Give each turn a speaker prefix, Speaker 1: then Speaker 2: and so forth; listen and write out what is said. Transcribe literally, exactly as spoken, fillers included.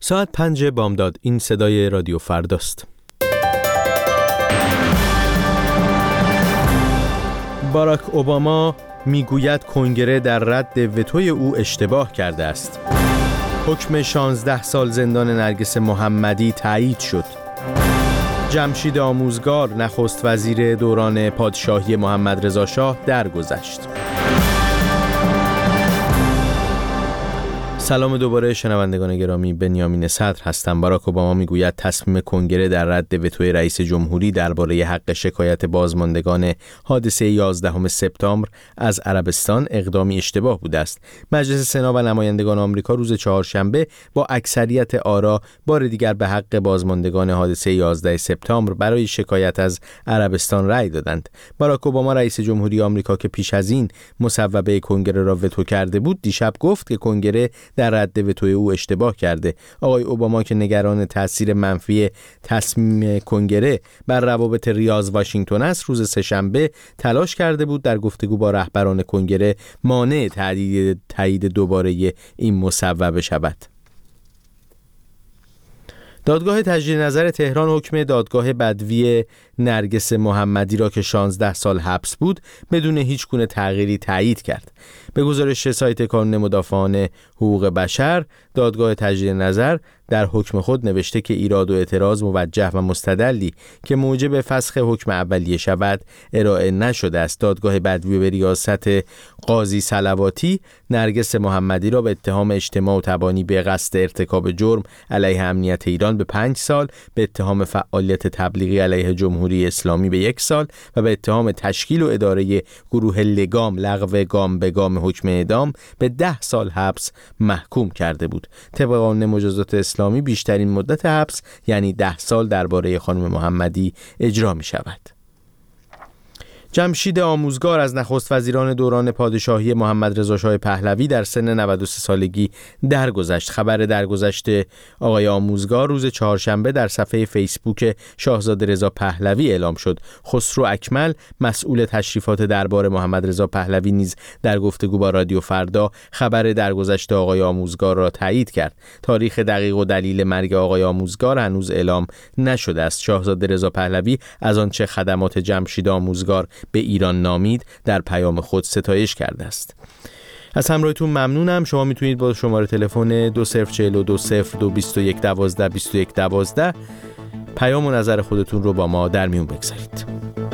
Speaker 1: ساعت پنج بامداد. این صدای رادیو فرداست. باراک اوباما میگوید کنگره در رد وتوی او اشتباه کرده است. حکم شانزده سال زندان نرگس محمدی تایید شد. جمشید آموزگار نخست وزیر دوران پادشاهی محمد رضا شاه درگذشت. سلام دوباره شنوندگان گرامی، بنیامین صدر هستم. باراک اوباما میگوید تصمیم کنگره در رد وتوی رئیس جمهوری درباره حق شکایت بازماندگان حادثه یازدهم سپتامبر از عربستان اقدامی اشتباه بوده است. مجلس سنا و نمایندگان آمریکا روز چهارشنبه با اکثریت آرا بار دیگر به حق بازماندگان حادثه یازده سپتامبر برای شکایت از عربستان رأی دادند. باراک اوباما رئیس جمهوری آمریکا که پیش از این مصوبه کنگره را وتو کرده بود، دیشب گفت که کنگره در رد وتوی او اشتباه کرده. آقای اوباما که نگران تاثیر منفی تصمیم کنگره بر روابط ریاض واشنگتن است، روز سه‌شنبه تلاش کرده بود در گفتگو با رهبران کنگره مانع تایید تایید دوباره این مصوبه شود. دادگاه تجدید نظر تهران حکم دادگاه بدوی نرگس محمدی را که شانزده سال حبس بود بدون هیچ گونه تغییری تایید کرد. به گزارش سایت کانون مدافعان حقوق بشر، دادگاه تجدید نظر در حکم خود نوشته که ایراد و اعتراض موجه و مستدلی که موجب فسخ حکم اولیه شود ارائه نشده است. دادگاه بدوی به ریاست قاضی صلواتی نرگس محمدی را به اتهام اجتماع و تبانی به قصد ارتکاب جرم علیه امنیت ایران به پنج سال، به اتهام فعالیت تبلیغی علیه جمهوری اسلامی به یک سال و به اتهام تشکیل و اداره گروه لگام لغو گام به گام حکم اعدام به ده سال حبس محکوم کرده بود. طبق قانون مجازات اسلامی بیشترین مدت حبس یعنی ده سال درباره خانم محمدی اجرا می شود. جمشید آموزگار از نخست وزیران دوران پادشاهی محمد رضا شاه پهلوی در سن نود و سه سالگی درگذشت. خبر درگذشت آقای آموزگار روز چهارشنبه در صفحه فیسبوک شاهزاده رضا پهلوی اعلام شد. خسرو اکمل مسئول تشریفات دربار محمد رضا پهلوی نیز در گفتگو با رادیو فردا خبر درگذشت آقای آموزگار را تایید کرد. تاریخ دقیق و دلیل مرگ آقای آموزگار هنوز اعلام نشده است. شاهزاده رضا پهلوی از آنچه خدمات جمشید آموزگار به ایران نامید در پیام خود ستایش کرده است. از همراهیتون ممنونم. شما میتونید با شماره تلفن دو صفر چهل و دو صفر دو بیست و یک دوازده بیست و یک دوازده پیام و نظر خودتون رو با ما در میون بگذارید.